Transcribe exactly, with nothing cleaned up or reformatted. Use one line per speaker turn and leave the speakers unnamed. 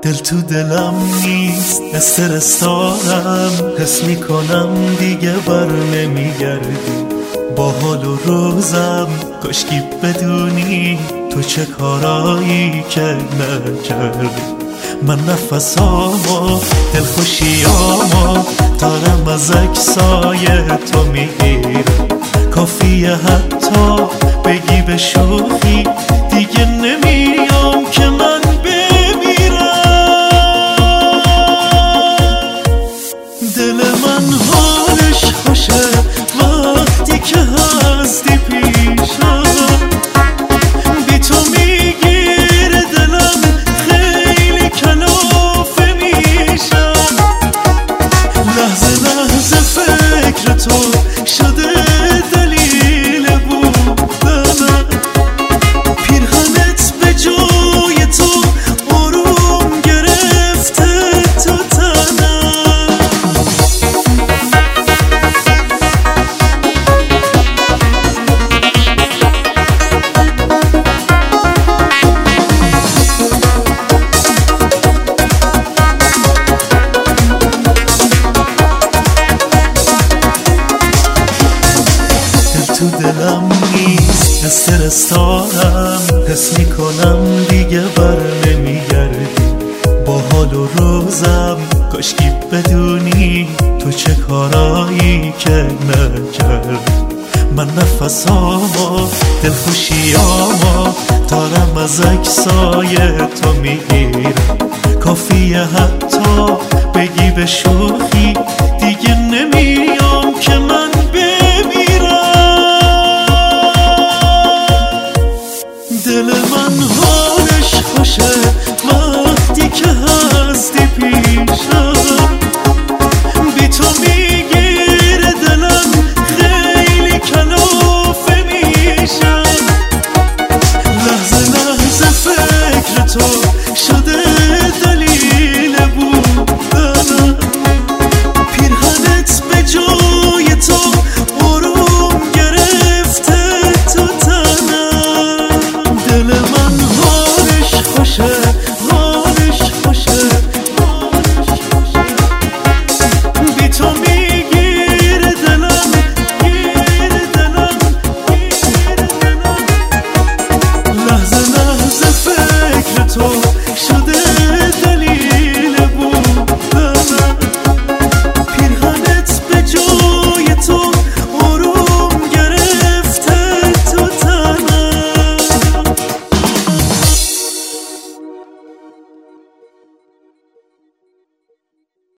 دل تو دلم نیست، استرس دارم، حس میکنم دیگه بر نمیگردی. با حال و روزم کاشکی بدونی تو چه کارایی که نکردی. من نفسامو دلخوشیامو دارم از عکسای تو میگیرم. کافیه حتی بگی به شوخی دیگه نمیام که من بمیرم. دل من حالش خوشه وقتی که هستی پیشم. بی تو میگیره دلم خیلی کلافه میشم. لحظه لحظه فکر تو شده دلیل بودنم. پیرهنت به جای تو آروم گرفته تو تنم. تو دلم نیست، استرس دارم، حس میکنم دیگه بر نمیگردی. با حال و روزم کاشکی بدونی تو چه کارایی که نکردی. من نفسامو دلخوشیامو دارم از عکسای تو میگیرم. کافیه حتی بگی به شوخی دیگه نمیام